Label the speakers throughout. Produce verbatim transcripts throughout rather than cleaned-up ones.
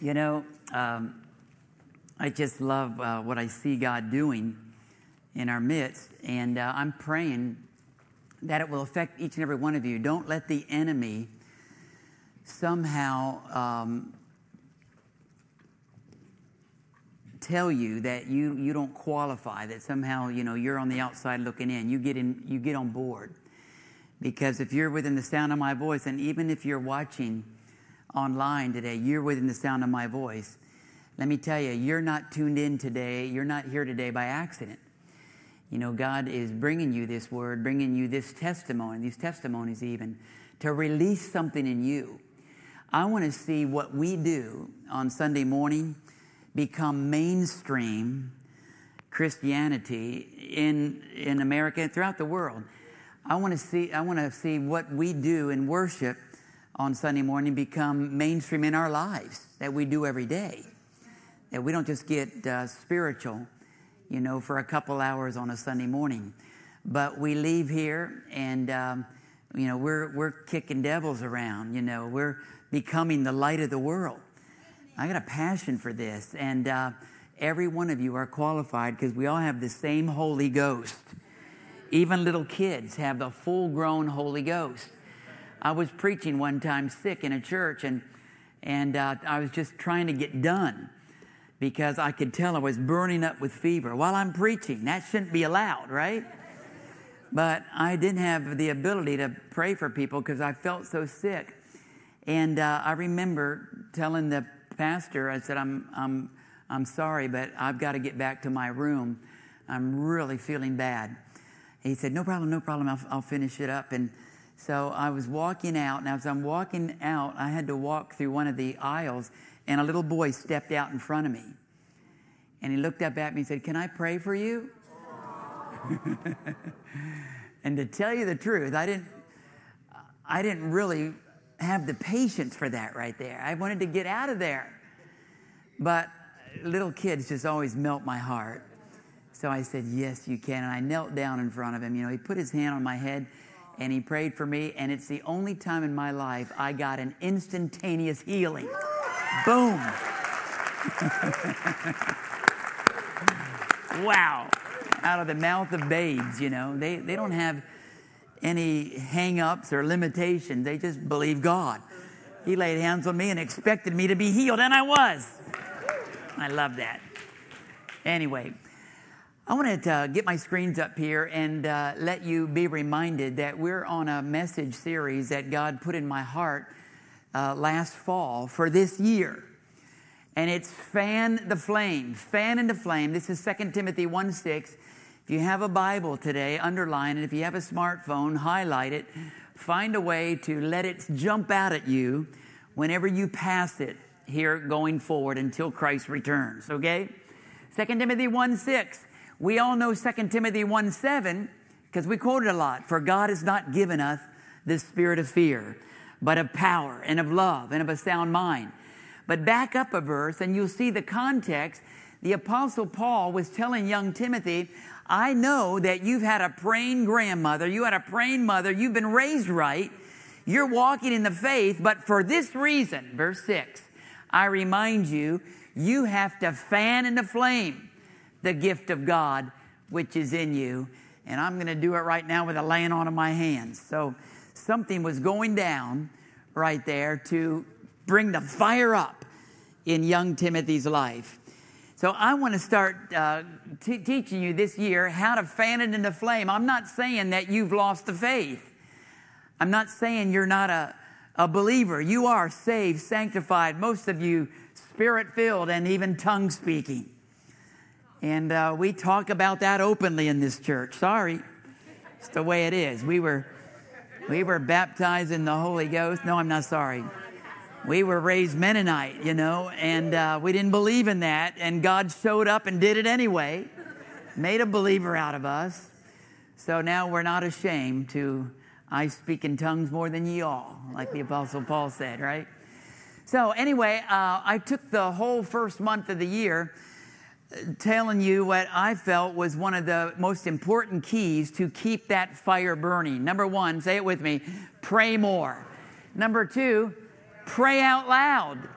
Speaker 1: You know, um, I just love uh, what I see God doing in our midst, and uh, I'm praying that it will affect each and every one of you. Don't let the enemy somehow um, tell you that you, you don't qualify, that somehow, you know, you're on the outside looking in. You get in, you get on board. Because if you're within the sound of my voice, and even if you're watching online today, you're within the sound of my voice. Let me tell you, you're not tuned in today. You're not here today by accident. You know, God is bringing you this word, bringing you this testimony, these testimonies even, to release something in you. I want to see what we do on Sunday morning become mainstream Christianity in in America and throughout the world. I want to see I want to see what we do in worship on Sunday morning become mainstream in our lives, that we do every day. That we don't just get uh, spiritual, you know, for a couple hours on a Sunday morning, but we leave here and, um, you know, we're we're kicking devils around. You know, we're becoming the light of the world. I got a passion for this, and uh, every one of you are qualified because we all have the same Holy Ghost. Even little kids have the full-grown Holy Ghost. I was preaching one time sick in a church, and and uh, I was just trying to get done because I could tell I was burning up with fever while I'm preaching. That shouldn't be allowed, right? But I didn't have the ability to pray for people because I felt so sick. And uh, I remember telling the pastor, I said, I'm I'm I'm sorry, but I've got to get back to my room. I'm really feeling bad. He said, no problem, no problem. I'll, I'll finish it up. And so I was walking out, and as I'm walking out, I had to walk through one of the aisles, and a little boy stepped out in front of me. And he looked up at me and said, can I pray for you? And to tell you the truth, I didn't, I didn't really have the patience for that right there. I wanted to get out of there. But little kids just always melt my heart. So I said, yes, you can. And I knelt down in front of him. You know, he put his hand on my head, and he prayed for me. And it's the only time in my life I got an instantaneous healing. Boom. Wow. Out of the mouth of babes, you know. They, they don't have any hang-ups or limitations. They just believe God. He laid hands on me and expected me to be healed, and I was. I love that. Anyway, I wanted to get my screens up here and uh, let you be reminded that we're on a message series that God put in my heart uh, last fall for this year. And it's Fan the Flame. Fan into Flame. This is Second Timothy one six. If you have a Bible today, underline it. If you have a smartphone, highlight it. Find a way to let it jump out at you whenever you pass it here going forward until Christ returns, okay? Second Timothy one six. We all know Second Timothy one seven because we quote it a lot. For God has not given us the spirit of fear, but of power and of love and of a sound mind. But back up a verse and you'll see the context. The Apostle Paul was telling young Timothy, I know that you've had a praying grandmother, you had a praying mother, you've been raised right, you're walking in the faith, but for this reason, verse six, I remind you, you have to fan into flame the gift of God which is in you. And I'm going to do it right now with a laying on of my hands. So something was going down right there to bring the fire up in young Timothy's life. So I want to start uh, t- teaching you this year how to fan it into flame. I'm not saying that you've lost the faith. I'm not saying you're not a, a believer. You are saved, sanctified, most of you spirit-filled and even tongue-speaking. And uh, we talk about that openly in this church. Sorry. It's the way it is. We were we were baptized in the Holy Ghost. No, I'm not sorry. We were raised Mennonite, you know, and uh, we didn't believe in that. And God showed up and did it anyway. Made a believer out of us. So now we're not ashamed to, I speak in tongues more than ye all, like the Apostle Paul said, right? So anyway, uh, I took the whole first month of the year telling you what I felt was one of the most important keys to keep that fire burning. Number one, say it with me, pray more. Number two, pray out loud.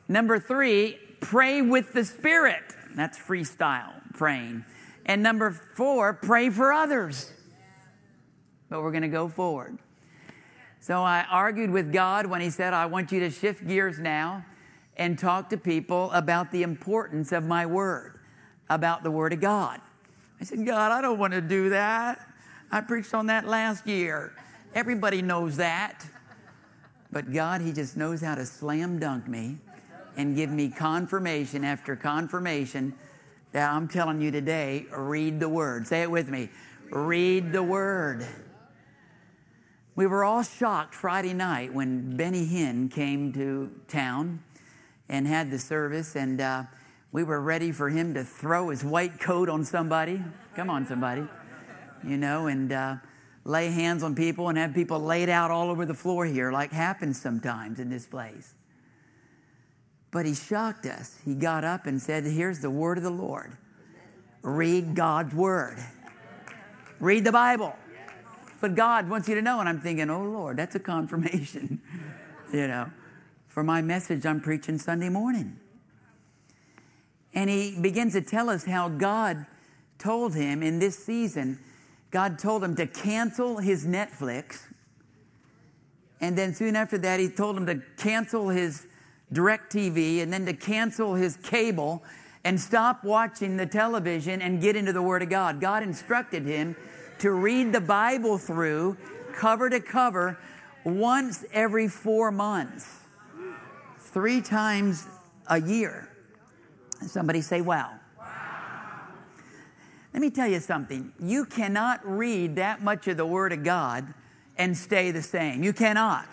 Speaker 1: Number three, pray with the Spirit. That's freestyle praying. And number four, pray for others. But we're going to go forward. So I argued with God when he said, I want you to shift gears now and talk to people about the importance of my word, about the word of God. I said, God, I don't want to do that. I preached on that last year. Everybody knows that. But God, he just knows how to slam dunk me and give me confirmation after confirmation that I'm telling you today, read the word. Say it with me. Read the word. We were all shocked Friday night when Benny Hinn came to town and had the service, and uh, we were ready for him to throw his white coat on somebody. Come on, somebody. You know, and uh, lay hands on people and have people laid out all over the floor here, like happens sometimes in this place. But he shocked us. He got up and said, here's the word of the Lord. Read God's word. Read the Bible. But God wants you to know, and I'm thinking, oh, Lord, that's a confirmation, you know, for my message I'm preaching Sunday morning. And he begins to tell us how God told him in this season, God told him to cancel his Netflix. And then soon after that, he told him to cancel his DirecTV and then to cancel his cable and stop watching the television and get into the Word of God. God instructed him to read the Bible through cover to cover once every four months, three times a year. Somebody say, wow. Wow. Let me tell you something. You cannot read that much of the Word of God and stay the same. You cannot.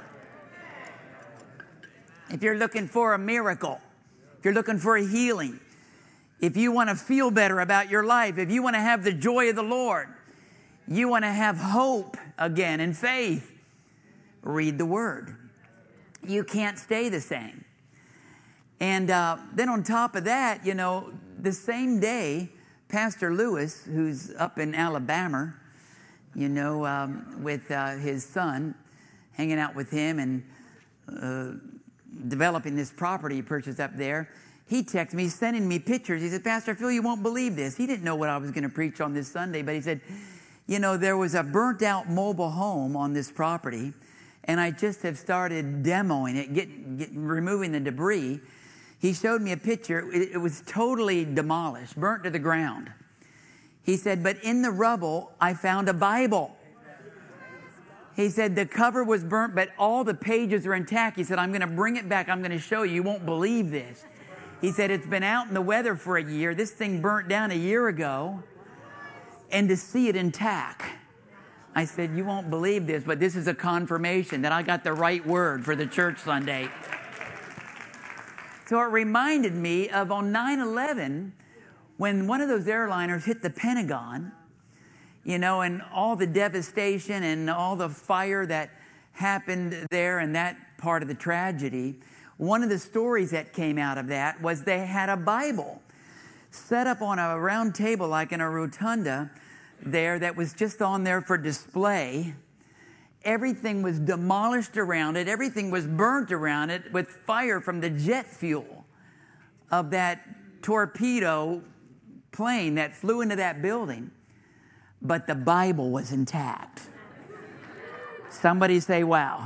Speaker 1: If you're looking for a miracle, if you're looking for a healing, if you want to feel better about your life, if you want to have the joy of the Lord, you want to have hope again and faith, read the Word. You can't stay the same. And uh, then on top of that, you know, the same day, Pastor Lewis, who's up in Alabama, you know, um, with uh, his son, hanging out with him and uh, developing this property he purchased up there, he texted me, sending me pictures. He said, Pastor Phil, you won't believe this. He didn't know what I was going to preach on this Sunday, but he said, you know, there was a burnt out mobile home on this property, and I just have started demoing it, get, get, removing the debris. He showed me a picture. It, it was totally demolished, burnt to the ground. He said, but in the rubble, I found a Bible. He said, the cover was burnt, but all the pages are intact. He said, I'm going to bring it back. I'm going to show you. You won't believe this. He said, it's been out in the weather for a year. This thing burnt down a year ago. And to see it intact, I said, you won't believe this, but this is a confirmation that I got the right word for the church Sunday. So it reminded me of on nine eleven, when one of those airliners hit the Pentagon, you know, and all the devastation and all the fire that happened there and that part of the tragedy. One of the stories that came out of that was they had a Bible set up on a round table like in a rotunda there that was just on there for display. Everything was demolished around it. Everything was burnt around it with fire from the jet fuel of that torpedo plane that flew into that building. But the Bible was intact. Somebody say, wow.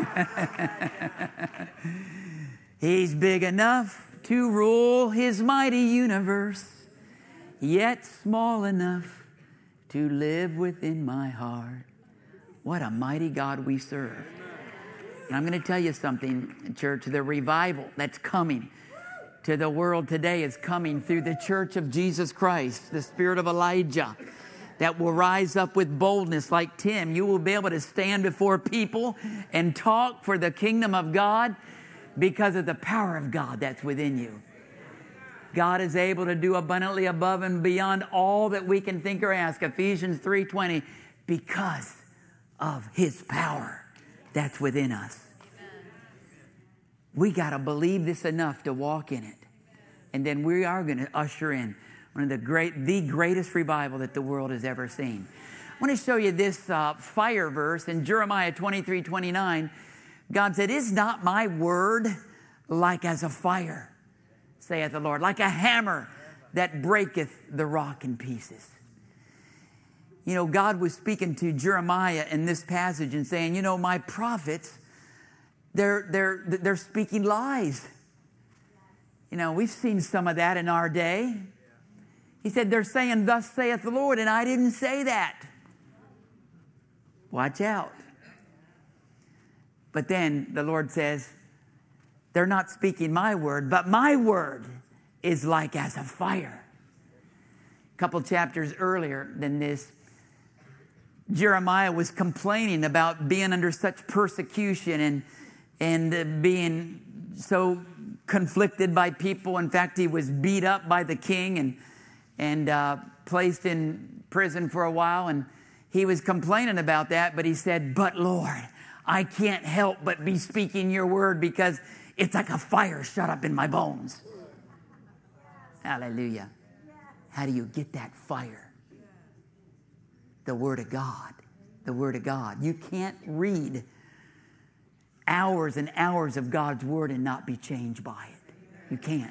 Speaker 1: He's big enough to rule his mighty universe, yet small enough to live within my heart. What a mighty God we serve. And I'm going to tell you something, church. The revival that's coming to the world today is coming through the church of Jesus Christ, the spirit of Elijah, that will rise up with boldness like Tim. You will be able to stand before people and talk for the kingdom of God because of the power of God that's within you. God is able to do abundantly above and beyond all that we can think or ask. Ephesians three twenty, because of his power that's within us. We got to believe this enough to walk in it. And then we are going to usher in one of the great, the greatest revival that the world has ever seen. I want to show you this uh, fire verse in Jeremiah twenty-three twenty-nine. God said, is not my word like as a fire, saith the Lord, like a hammer that breaketh the rock in pieces. You know, God was speaking to Jeremiah in this passage and saying, you know, my prophets, they're, they're, they're speaking lies. You know, we've seen some of that in our day. He said, they're saying, thus saith the Lord, and I didn't say that. Watch out. But then the Lord says, they're not speaking my word, but my word is like as a fire. A couple chapters earlier than this, Jeremiah was complaining about being under such persecution and, and uh, being so conflicted by people. In fact, he was beat up by the king and, and uh, placed in prison for a while. And he was complaining about that, but he said, but Lord, I can't help but be speaking your word because it's like a fire shut up in my bones. Hallelujah. How do you get that fire? The Word of God. The Word of God. You can't read hours and hours of God's Word and not be changed by it. You can't.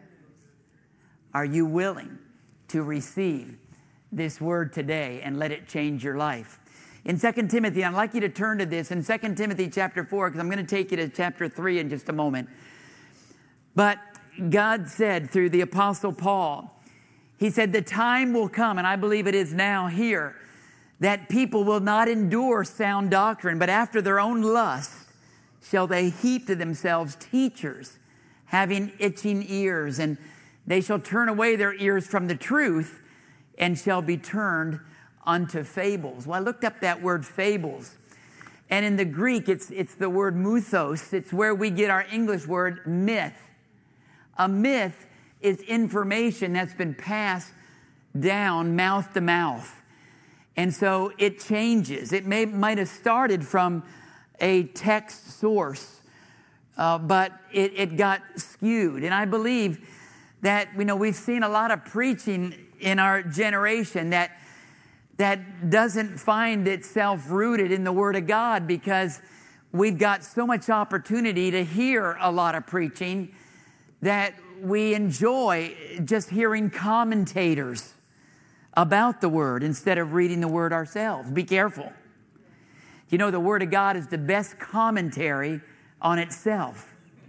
Speaker 1: Are you willing to receive this Word today and let it change your life? In Second Timothy, I'd like you to turn to this. In Second Timothy chapter four, because I'm going to take you to chapter three in just a moment. But God said through the Apostle Paul, he said, the time will come, and I believe it is now here, that people will not endure sound doctrine, but after their own lust shall they heap to themselves teachers, having itching ears, and they shall turn away their ears from the truth, and shall be turned unto fables. Well, I looked up that word fables, and in the Greek, it's, it's the word mythos. It's where we get our English word myth. A myth is information that's been passed down mouth to mouth. And so it changes. It may might have started from a text source, uh, but it, it got skewed. And I believe that, you know, we've seen a lot of preaching in our generation that that doesn't find itself rooted in the Word of God, because we've got so much opportunity to hear a lot of preaching that we enjoy just hearing commentators about the Word instead of reading the Word ourselves. Be careful. You know, the Word of God is the best commentary on itself.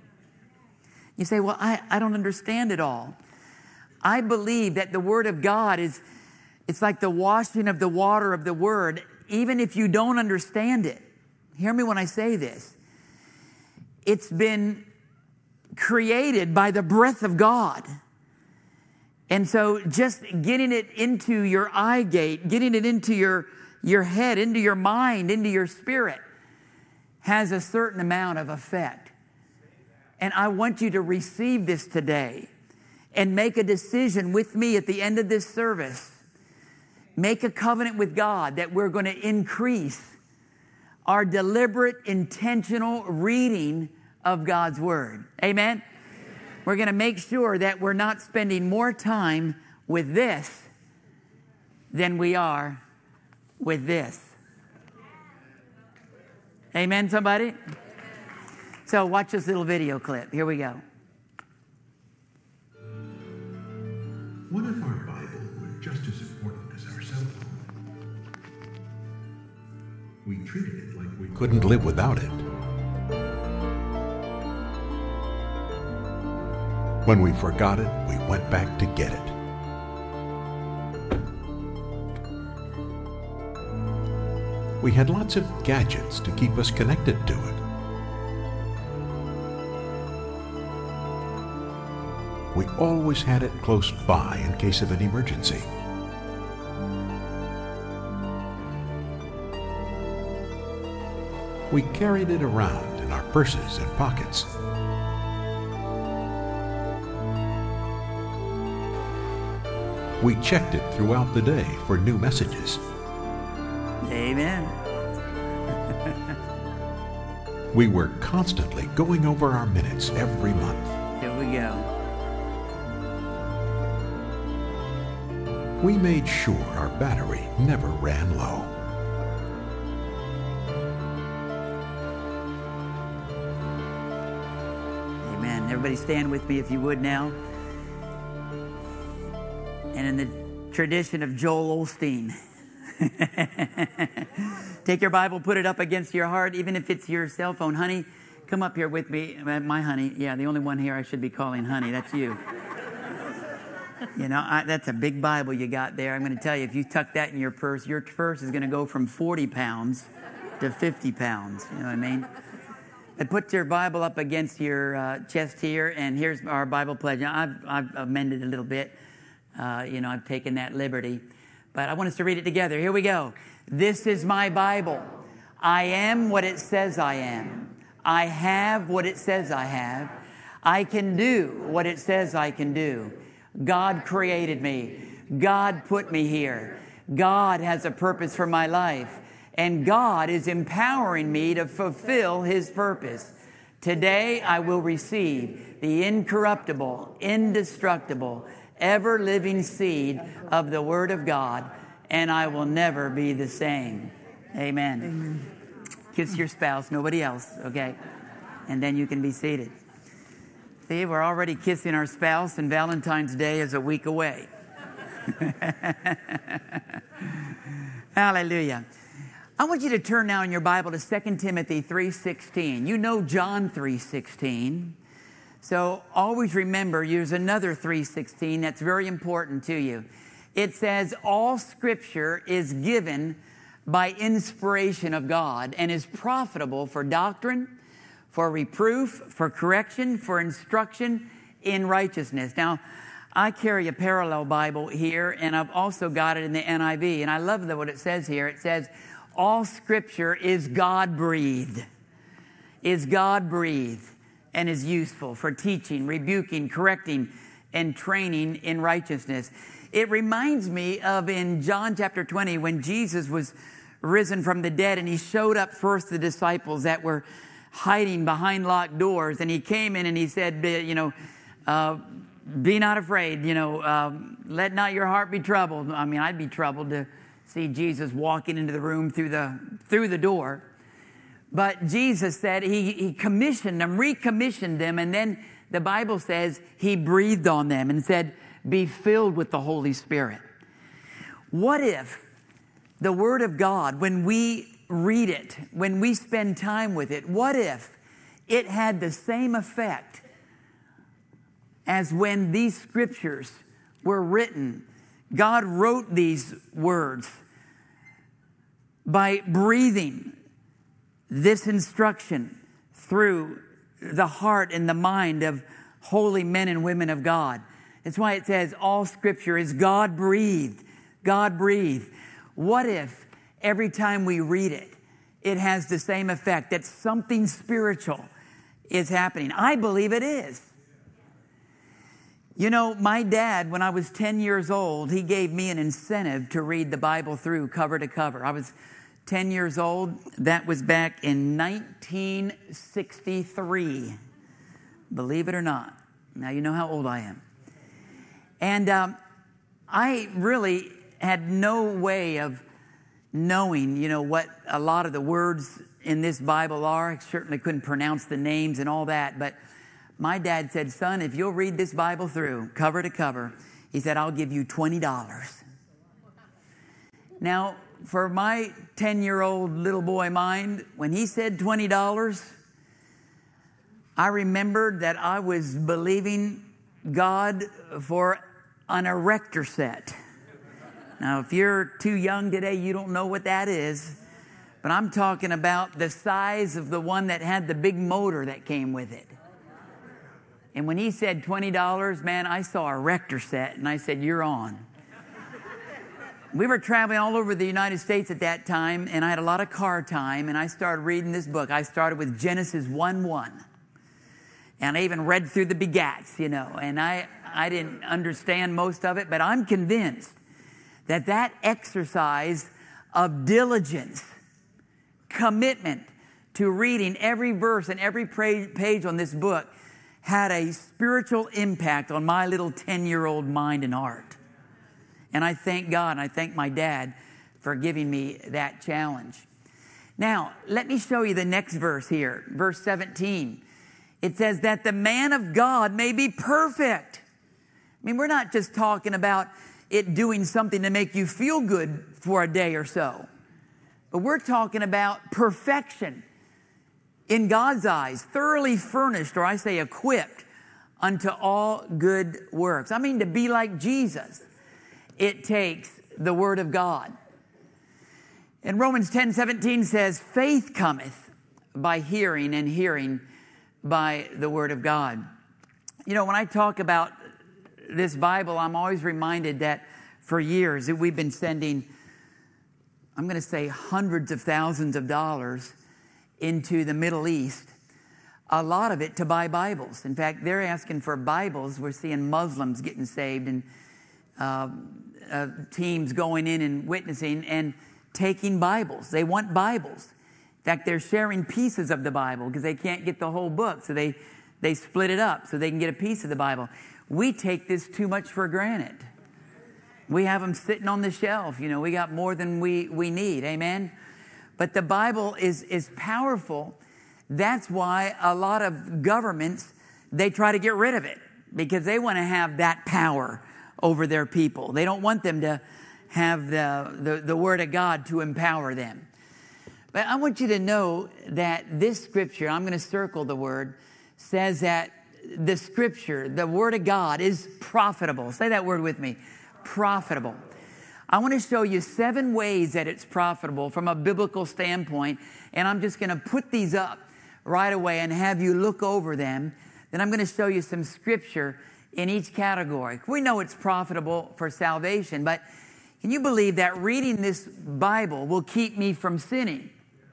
Speaker 1: You say, well, I, I don't understand it all. I believe that the Word of God is, it's like the washing of the water of the Word, even if you don't understand it. Hear me when I say this. It's been created by the breath of God. And so just getting it into your eye gate, getting it into your, your head, into your mind, into your spirit, has a certain amount of effect. And I want you to receive this today and make a decision with me at the end of this service. Make a covenant with God that we're going to increase our deliberate, intentional reading of God's Word. Amen? We're going to make sure that we're not spending more time with this than we are with this. Amen, somebody? So watch this little video clip. Here we go.
Speaker 2: What if our Bible were just as important as our cell phone? We treated it like we couldn't live without it. When we forgot it, we went back to get it. We had lots of gadgets to keep us connected to it. We always had it close by in case of an emergency. We carried it around in our purses and pockets. We checked it throughout the day for new messages.
Speaker 1: Amen.
Speaker 2: We were constantly going over our minutes every month.
Speaker 1: Here we go.
Speaker 2: We made sure our battery never ran low.
Speaker 1: Amen. Amen. Everybody stand with me if you would now. And in the tradition of Joel Osteen, take your Bible, put it up against your heart, even if it's your cell phone. Honey, come up here with me. My honey. Yeah, the only one here I should be calling honey. That's you. You know, I, that's a big Bible you got there. I'm going to tell you, if you tuck that in your purse, your purse is going to go from forty pounds to fifty pounds. You know what I mean? And put your Bible up against your uh, chest here, and here's our Bible pledge. Now, I've, I've amended a little bit. Uh, you know, I've taken that liberty. But I want us to read it together. Here we go. This is my Bible. I am what it says I am. I have what it says I have. I can do what it says I can do. God created me. God put me here. God has a purpose for my life. And God is empowering me to fulfill His purpose. Today I will receive the incorruptible, indestructible, ever-living seed of the Word of God, and I will never be the same. Amen. Amen. Kiss your spouse, nobody else, okay? And then you can be seated. See, we're already kissing our spouse, and Valentine's Day is a week away. Hallelujah. I want you to turn now in your Bible to Second Timothy three sixteen. You know John three sixteen. So always remember, there's another three sixteen that's very important to you. It says, all Scripture is given by inspiration of God and is profitable for doctrine, for reproof, for correction, for instruction in righteousness. Now, I carry a parallel Bible here, and I've also got it in the N I V. And I love the, what it says here. It says, all Scripture is God-breathed, is God-breathed, and is useful for teaching, rebuking, correcting, and training in righteousness. It reminds me of in John chapter twenty when Jesus was risen from the dead, and He showed up first to the disciples that were hiding behind locked doors. And He came in and He said, you know, uh, be not afraid, you know, uh, let not your heart be troubled. I mean, I'd be troubled to see Jesus walking into the room through the through the door. But Jesus said he, he commissioned them, recommissioned them, and then the Bible says He breathed on them and said, be filled with the Holy Spirit. What if the Word of God, when we read it, when we spend time with it, what if it had the same effect as when these Scriptures were written? God wrote these words by breathing this instruction through the heart and the mind of holy men and women of God. That's why it says all Scripture is God-breathed. God-breathed. What if every time we read it, it has the same effect, that something spiritual is happening? I believe it is. You know, my dad, when I was ten years old, he gave me an incentive to read the Bible through cover to cover. I was ten years old. That was back in nineteen sixty-three. Believe it or not. Now you know how old I am. And um, I really had no way of knowing, you know, what a lot of the words in this Bible are. I certainly couldn't pronounce the names and all that. But my dad said, son, if you'll read this Bible through cover to cover, he said, I'll give you twenty dollars. Now, for my ten-year-old little boy mind, when he said twenty dollars, I remembered that I was believing God for an erector set. Now, if you're too young today, you don't know what that is. But I'm talking about the size of the one that had the big motor that came with it. And when he said twenty dollars, man, I saw a erector set, and I said, you're on. We were traveling all over the United States at that time, and I had a lot of car time, and I started reading this book. I started with Genesis one one. And I even read through the begats, you know, and I, I didn't understand most of it, but I'm convinced that that exercise of diligence, commitment to reading every verse and every page on this book had a spiritual impact on my little ten-year-old mind and heart. And I thank God and I thank my dad for giving me that challenge. Now, let me show you the next verse here, verse seventeen. It says that the man of God may be perfect. I mean, we're not just talking about it doing something to make you feel good for a day or so, but we're talking about perfection in God's eyes, thoroughly furnished, or I say equipped, unto all good works. I mean, to be like Jesus, it takes the Word of God. And Romans ten seventeen says, faith cometh by hearing, and hearing by the Word of God. You know, when I talk about this Bible, I'm always reminded that for years that we've been sending, I'm going to say hundreds of thousands of dollars into the Middle East, a lot of it to buy Bibles. In fact, they're asking for Bibles. We're seeing Muslims getting saved, and uh, uh, teams going in and witnessing and taking Bibles. They want Bibles. In fact, they're sharing pieces of the Bible because they can't get the whole book. So they, they split it up so they can get a piece of the Bible. We take this too much for granted. We have them sitting on the shelf. You know, we got more than we, we need. Amen? But the Bible is, is powerful. That's why a lot of governments, they try to get rid of it because they want to have that power over their people. They don't want them to have the, the, the Word of God to empower them. But I want you to know that this scripture, I'm going to circle the word, says that the scripture, the Word of God, is profitable. Say that word with me. Profitable. I want to show you seven ways that it's profitable from a biblical standpoint. And I'm just going to put these up right away and have you look over them. Then I'm going to show you some scripture in each category. We know it's profitable for salvation, but can you believe that reading this Bible will keep me from sinning?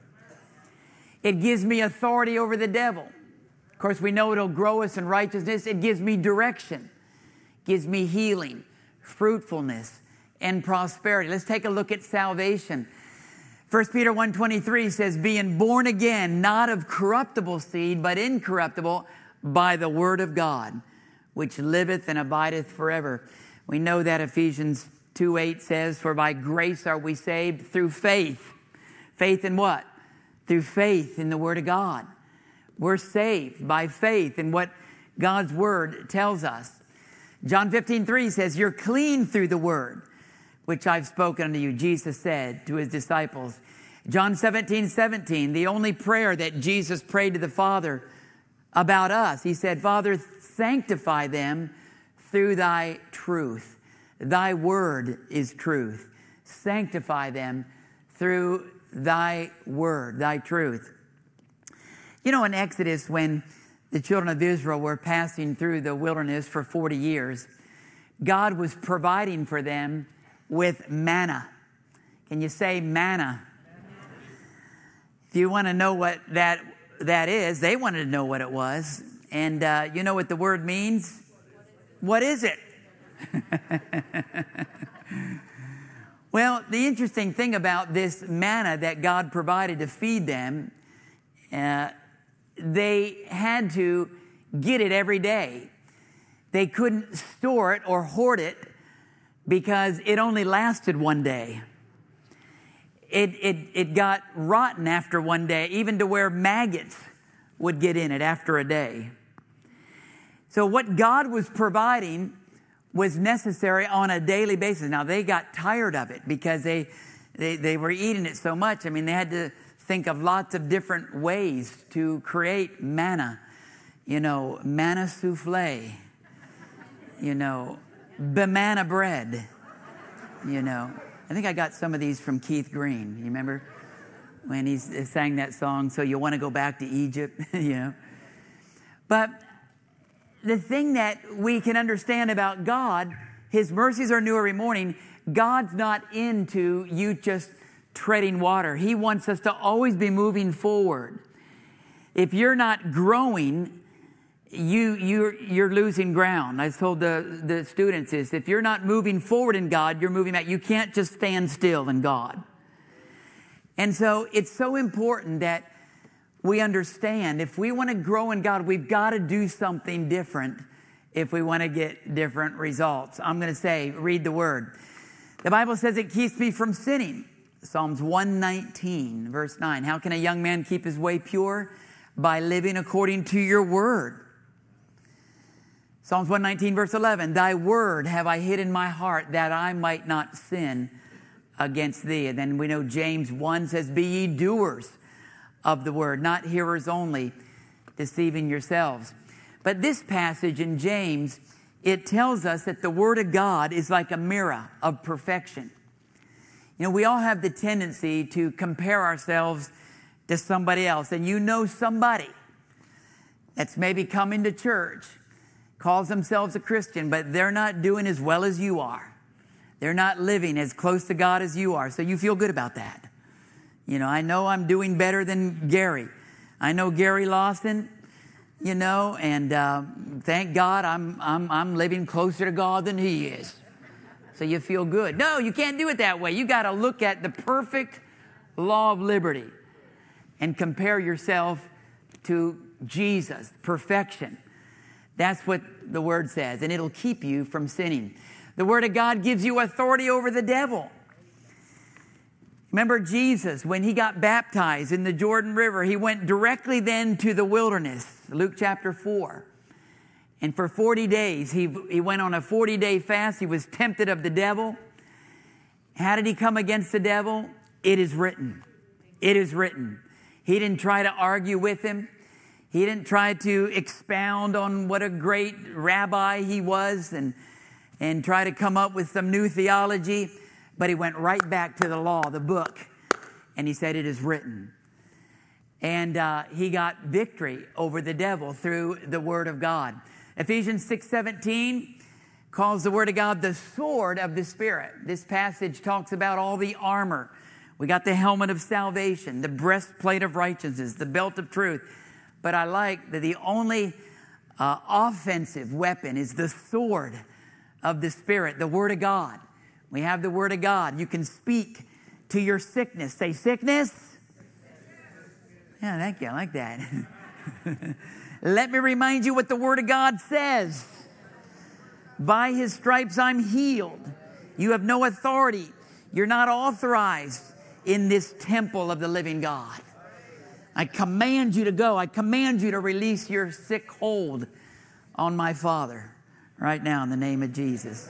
Speaker 1: It gives me authority over the devil. Of course, we know it'll grow us in righteousness. It gives me direction. It gives me healing, fruitfulness, and prosperity. Let's take a look at salvation. First Peter one twenty-three says, being born again, not of corruptible seed, but incorruptible, by the Word of God, which liveth and abideth forever. We know that Ephesians two eight says, for by grace are we saved through faith. Faith in what? Through faith in the Word of God. We're saved by faith in what God's Word tells us. John fifteen three says, you're clean through the Word, which I've spoken unto you, Jesus said to his disciples. John seventeen seventeen, the only prayer that Jesus prayed to the Father about us. He said, Father, sanctify them through thy truth. Thy word is truth. Sanctify them through thy word, thy truth. You know, in Exodus, when the children of Israel were passing through the wilderness for forty years, God was providing for them with manna. Can you say manna? If you want to know what that that is, they wanted to know what it was. And uh, you know what the word means? What is it? Well, the interesting thing about this manna that God provided to feed them, uh, they had to get it every day. They couldn't store it or hoard it because it only lasted one day. It, it, it got rotten after one day, even to where maggots would get in it after a day. So what God was providing was necessary on a daily basis. Now, they got tired of it because they, they, they were eating it so much. I mean, they had to think of lots of different ways to create manna. You know, manna souffle. You know, banana bread. You know, I think I got some of these from Keith Green. You remember when he sang that song, So You Want to Go Back to Egypt? You know. But the thing that we can understand about God, His mercies are new every morning. God's not into you just treading water. He wants us to always be moving forward. If you're not growing, you, you're, you're losing ground. I told the, the students this. If you're not moving forward in God, you're moving back. You can't just stand still in God. And so it's so important that we understand if we want to grow in God, we've got to do something different if we want to get different results. I'm going to say, read the word. The Bible says it keeps me from sinning. Psalms one nineteen, verse nine. How can a young man keep his way pure? by living according to your word. Psalms one nineteen, verse eleven, thy word have I hid in my heart that I might not sin against thee. And then we know James one says, be ye doers of the word, not hearers only, deceiving yourselves. But this passage in James, it tells us that the word of God is like a mirror of perfection. You know, we all have the tendency to compare ourselves to somebody else. And you know somebody that's maybe coming to church, calls themselves a Christian, but they're not doing as well as you are. They're not living as close to God as you are. So you feel good about that. You know, I know I'm doing better than Gary. I know Gary Lawson, you know, and uh, thank God I'm, I'm, I'm living closer to God than he is. So you feel good. No, you can't do it that way. You got to look at the perfect law of liberty and compare yourself to Jesus, perfection. That's what the word says, and it'll keep you from sinning. The word of God gives you authority over the devil. Remember Jesus, when he got baptized in the Jordan River, he went directly then to the wilderness, Luke chapter four. And for forty days, he, he went on a forty-day fast. He was tempted of the devil. How did he come against the devil? It is written. It is written. He didn't try to argue with him. He didn't try to expound on what a great rabbi he was and, and try to come up with some new theology. But he went right back to the law, the book, and he said, it is written. And uh, he got victory over the devil through the word of God. Ephesians six seventeen calls the word of God the sword of the Spirit. This passage talks about all the armor. We got the helmet of salvation, the breastplate of righteousness, the belt of truth. But I like that the only uh, offensive weapon is the sword of the Spirit, the word of God. We have the word of God. You can speak to your sickness. Say, sickness. Yeah, thank you. I like that. Let me remind you what the word of God says. By his stripes I'm healed. You have no authority. You're not authorized in this temple of the living God. I command you to go. I command you to release your sick hold on my Father right now in the name of Jesus.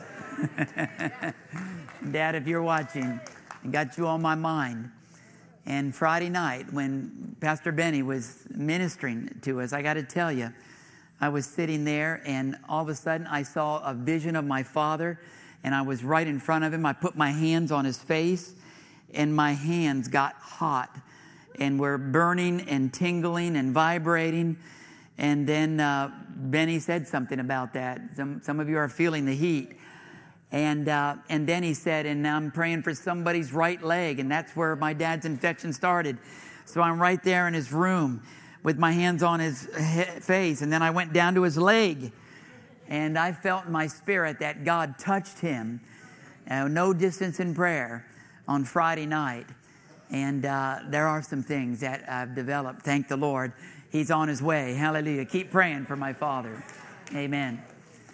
Speaker 1: Dad, if you're watching, I got you on my mind. And Friday night when Pastor Benny was ministering to us, I got to tell you, I was sitting there and all of a sudden I saw a vision of my father and I was right in front of him. I put my hands on his face and my hands got hot and were burning and tingling and vibrating. And then uh, Benny said something about that. Some, some of you are feeling the heat. And uh, and then he said, and I'm praying for somebody's right leg. And that's where my dad's infection started. So I'm right there in his room with my hands on his face. And then I went down to his leg. And I felt in my spirit that God touched him. Uh, no distance in prayer on Friday night. And uh, there are some things that I've developed. Thank the Lord. He's on his way. Hallelujah. Keep praying for my father. Amen.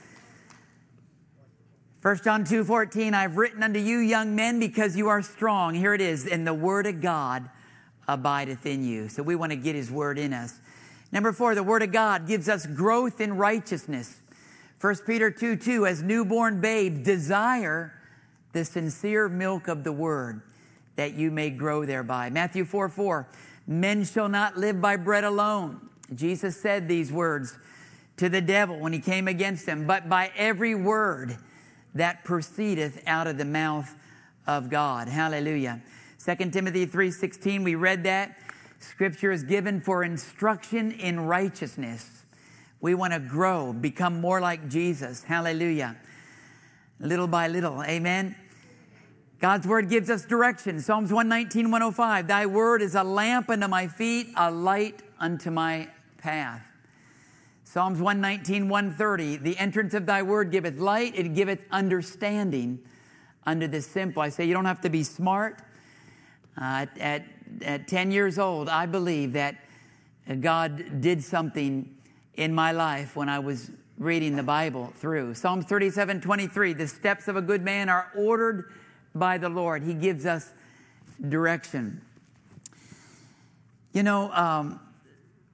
Speaker 1: First John two fourteen, I've written unto you, young men, because you are strong. Here it is. And the word of God abideth in you. So we want to get his word in us. Number four, the word of God gives us growth in righteousness. First Peter two two, as newborn babes, desire the sincere milk of the word, that you may grow thereby. Matthew four four, men shall not live by bread alone. Jesus said these words to the devil when he came against him, but by every word that proceedeth out of the mouth of God. Hallelujah. Second Timothy three sixteen, we read that. Scripture is given for instruction in righteousness. We want to grow, become more like Jesus. Hallelujah. Little by little. Amen. God's word gives us direction. Psalms one nineteen, one oh five. Thy word is a lamp unto my feet, a light unto my path. Psalms one nineteen, one thirty. The entrance of thy word giveth light, it giveth understanding unto the simple. I say you don't have to be smart. Uh, at, at ten years old, I believe that God did something in my life when I was reading the Bible through. Psalms thirty-seven, twenty-three. The steps of a good man are ordered by the Lord. He gives us direction. You know, um,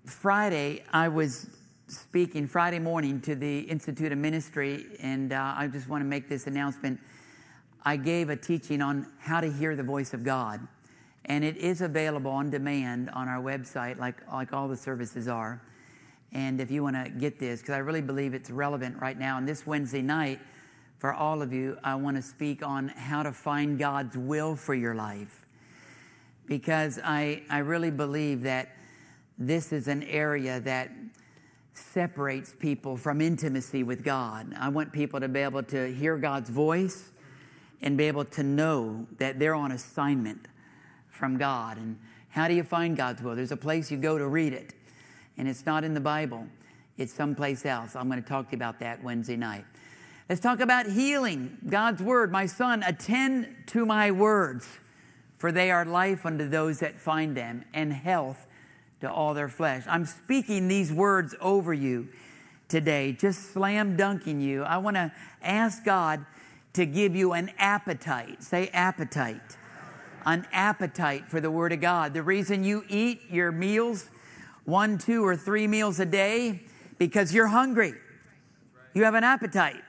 Speaker 1: Friday, I was speaking Friday morning to the Institute of Ministry, and uh, I just want to make this announcement. I gave a teaching on how to hear the voice of God, and it is available on demand on our website, like, like all the services are. And if you want to get this, because I really believe it's relevant right now, and this Wednesday night, for all of you, I want to speak on how to find God's will for your life, because I, I really believe that this is an area that separates people from intimacy with God. I want people to be able to hear God's voice and be able to know that they're on assignment from God. And how do you find God's will? There's a place you go to read it, and it's not in the Bible. It's someplace else. I'm going to talk to you about that Wednesday night. Let's talk about healing. God's word. My son, attend to my words, for they are life unto those that find them, and health to all their flesh. I'm speaking these words over you today, just slam dunking you. I want to ask God to give you an appetite. Say appetite. An appetite for the Word of God. The reason you eat your meals, one, two, or three meals a day, because you're hungry. You have an appetite.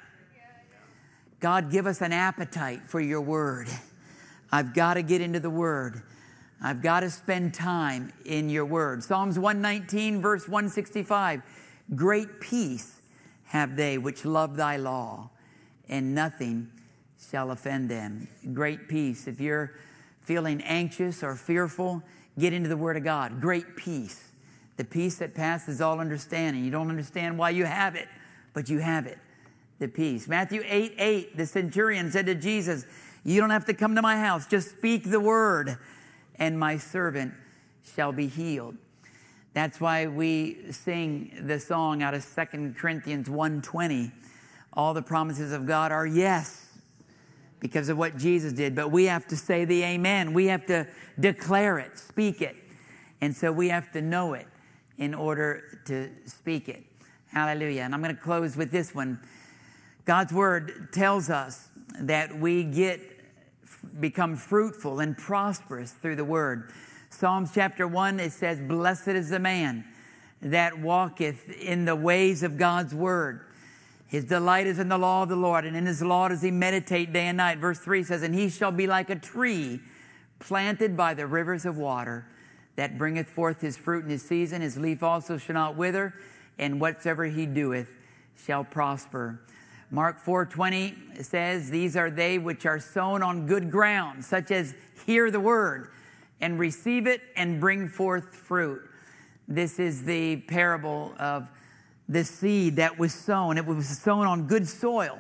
Speaker 1: God, give us an appetite for your Word. I've got to get into the Word. I've got to spend time in your word. Psalms one nineteen, verse one sixty-five. Great peace have they which love thy law, and nothing shall offend them. Great peace. If you're feeling anxious or fearful, get into the word of God. Great peace. The peace that passes all understanding. You don't understand why you have it, but you have it. The peace. Matthew eight eight, the centurion said to Jesus, you don't have to come to my house. Just speak the word, and my servant shall be healed. That's why we sing the song out of Second Corinthians one twenty. All the promises of God are yes, because of what Jesus did. But we have to say the amen. We have to declare it, speak it. And so we have to know it in order to speak it. Hallelujah. And I'm going to close with this one. God's word tells us that we get become fruitful and prosperous through the word. Psalms chapter one, it says, blessed is the man that walketh in the ways of God's word. His delight is in the law of the Lord, and in his law does he meditate day and night. Verse three says, and he shall be like a tree planted by the rivers of water, that bringeth forth his fruit in his season. His leaf also shall not wither, and whatsoever he doeth shall prosper. Mark four twenty says, these are they which are sown on good ground, such as hear the word and receive it and bring forth fruit. This is the parable of the seed that was sown. It was sown on good soil.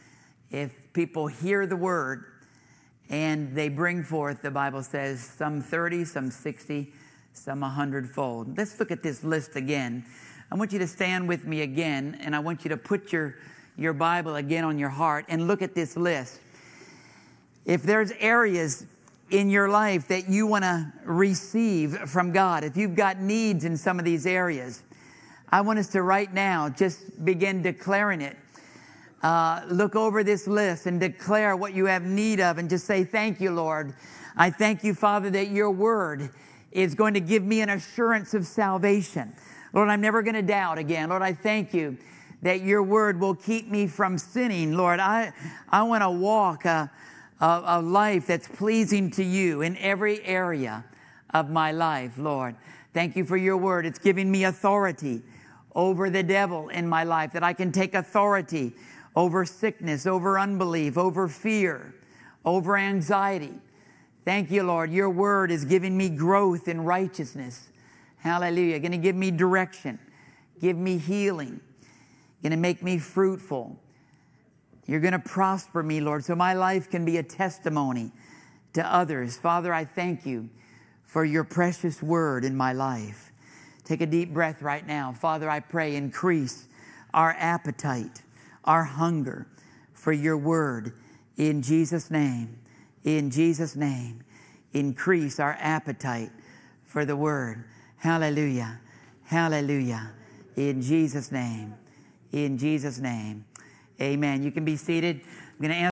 Speaker 1: If people hear the word and they bring forth, the Bible says, some thirty, some sixty, some a hundredfold. Let's look at this list again. I want you to stand with me again, and I want you to put your your Bible again on your heart and look at this list. If there's areas in your life that you want to receive from God, if you've got needs in some of these areas, I want us to right now just begin declaring it. Uh, look over this list and declare what you have need of, and just say, thank you, Lord. I thank you, Father, that your word is going to give me an assurance of salvation. Lord, I'm never going to doubt again. Lord, I thank you that your word will keep me from sinning. Lord, I, I want to walk a, a, a life that's pleasing to you in every area of my life, Lord. Thank you for your word. It's giving me authority over the devil in my life, that I can take authority over sickness, over unbelief, over fear, over anxiety. Thank you, Lord. Your word is giving me growth in righteousness. Hallelujah. Going to give me direction. Give me healing. Going to make me fruitful. You're going to prosper me, Lord, so my life can be a testimony to others. Father, I thank you for your precious word in my life. Take a deep breath right now. Father, I pray, increase our appetite, our hunger for your word. In Jesus' name, in Jesus' name, increase our appetite for the word. Hallelujah. Hallelujah. In Jesus' name. In Jesus' name. Amen. You can be seated. I'm going to answer